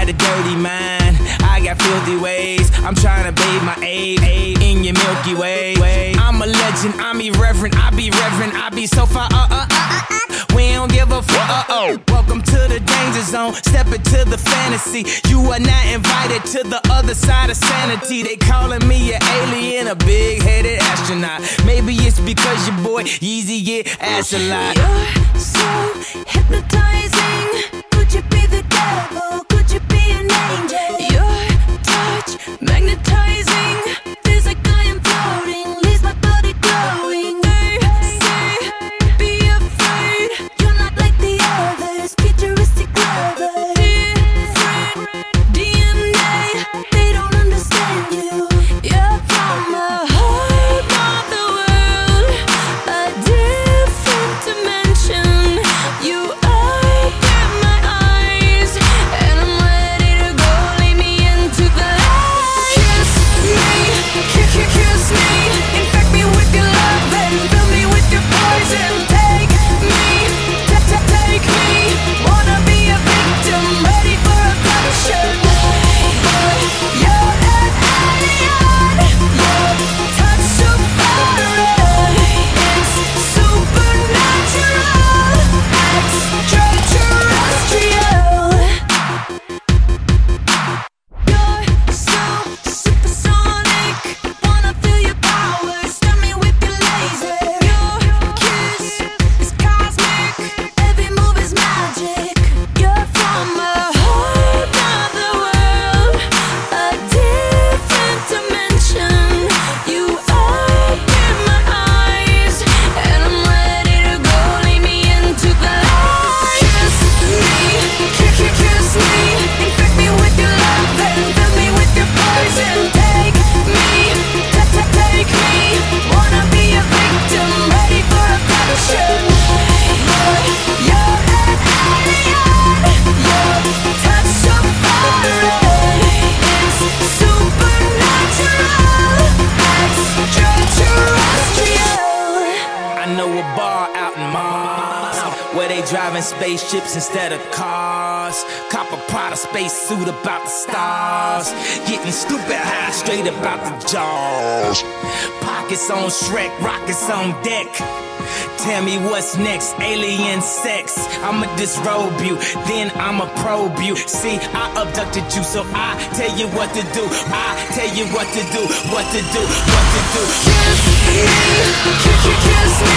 got a dirty mind, I got filthy ways. I'm trying to bathe my aid in your Milky Way. I'm a legend, I'm irreverent, I be reverent, I be so far. We don't give a fuck. Welcome to the danger zone, step into the fantasy. You are not invited to the other side of sanity. They calling me an alien, a big-headed astronaut. Maybe it's because your boy Yeezy get ass a lot. You're so hypnotizing. Could you be the devil? Could you be an angel? Your touch magnetizing. Feels like I am floating, leaves my body glowing. They say, be afraid. You're not like the others, futuristic lovers. Different DNA, they don't understand you. You're from the heart of the world, a different dimension. You open my eyes, and I'm ready to go. Lead me into the light. Kiss me, infect me with your love and fill me with your poison. Take me, wanna be a victim, ready for abduction. Boy, you're an alien, your touch so foreign. It's supernatural, extraterrestrial. You're so supersonic, wanna feel your power, stun me with your laser. Your kiss is cosmic, every move is magic. You're from the heart of the world, a different dimension. You open my eyes, and I'm ready to go. Lead me into the light. Kiss me, infect me with your love and fill me with your poison. Take me, wanna be a victim, ready for abduction. Boy, you're an alien, your touch so foreign. It's supernatural, extraterrestrial. I know a bar out in Mars where they driving spaceships instead of cars. Cop a Prada space suit about the stars. Getting stupid high straight about the jaws. Pockets on Shrek, rockets on deck. Tell me what's next, alien sex. I'ma disrobe you, then I'ma probe you. See, I abducted you, so I tell you what to do. I tell you what to do, what to do, what to do. Kiss me,